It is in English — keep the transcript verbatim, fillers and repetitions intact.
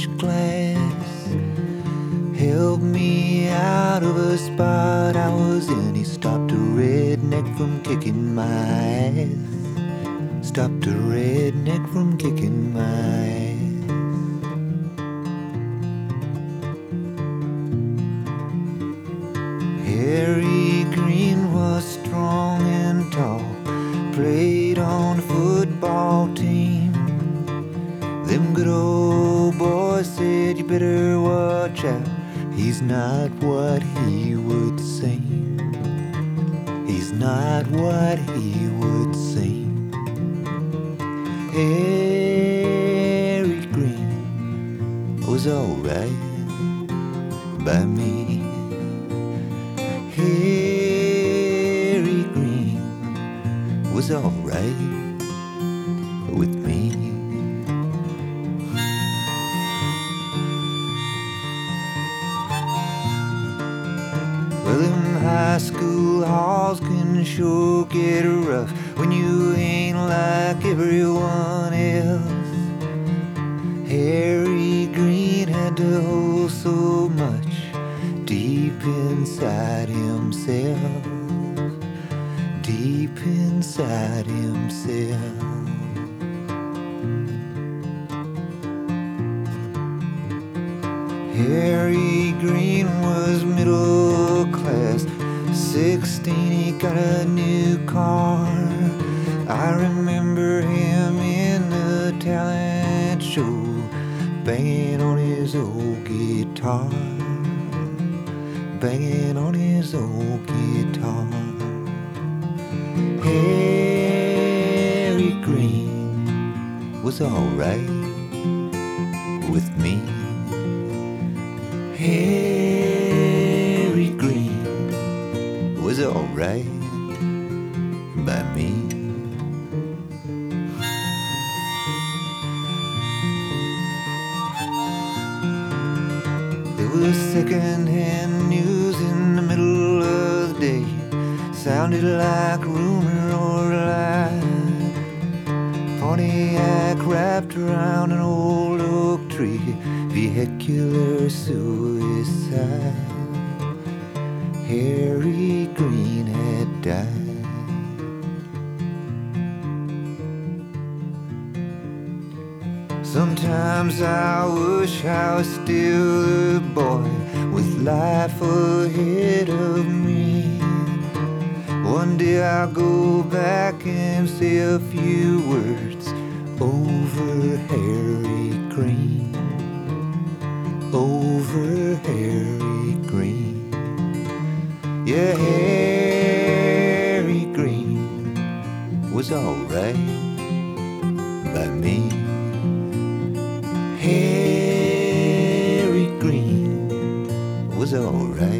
French glass helped me out of a spot I was in. He stopped a redneck from kicking my ass. Stopped a redneck from kicking my ass. Harry Green was strong and tall, played on the football team. Them good old boys said, you better watch out, he's not what he would seem. He's not what he would seem. Harry Green was alright by me. Harry Green was alright with me. Well, them high school halls can sure get rough when you ain't like everyone else. Harry Green had to hold so much deep inside himself, deep inside himself. Harry Green was middle class, sixteen, he got a new car. I remember him in the talent show, banging on his old guitar, banging on his old guitar. Harry Green was alright with me. Harry Green was alright by me. There was second-hand news in the middle of the day, sounded like rumor or lie. Pontiac wrapped around an old oak tree, vehicular suicide. Harry Green had died. Sometimes I wish I was still a boy with life ahead of me. One day I'll go back and say a few words over Harry Green, over Harry Green. Yeah, Harry Green was alright by me. Harry Green was alright